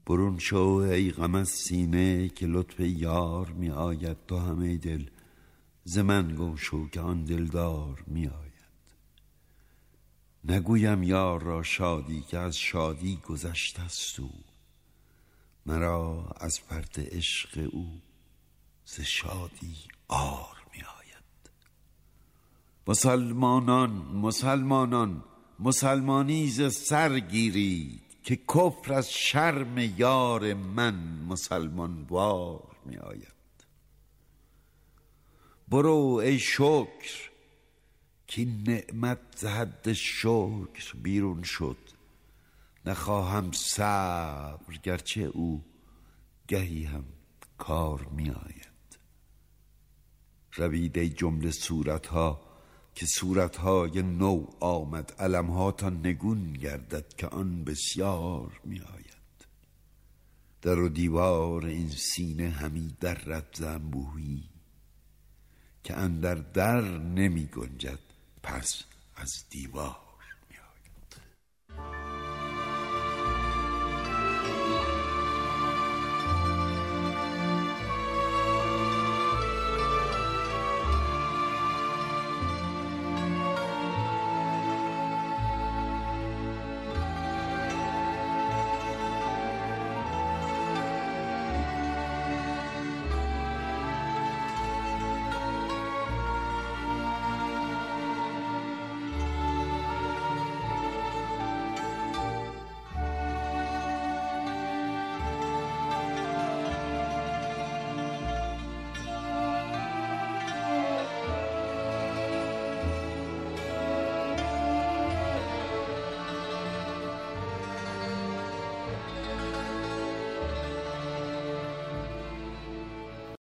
برون شو ای غم از سینه که لطف یار می آید. تو همه دل ز من گم شو که آن دلدار می آید. نگویم یار را شادی که از شادی گذشته است او. مرا از فرط عشق او ز شادی عار می آید. مسلمانان مسلمانی ز سر گیرید که کفر از شرم یار من مسلمان وار می آید. برو ای شکر که نعمت ز حد شکر بیرون شد. نخواهم صبر گرچه او گهی هم کار می آید. روید ای جمله صورتها که صورتهای نو آمد. علمها تا نگون گردد که آن بسیار می آید. در و دیوار این سینه همی درد ز انبوهی که اندر در نمی گنجد پس از دیوار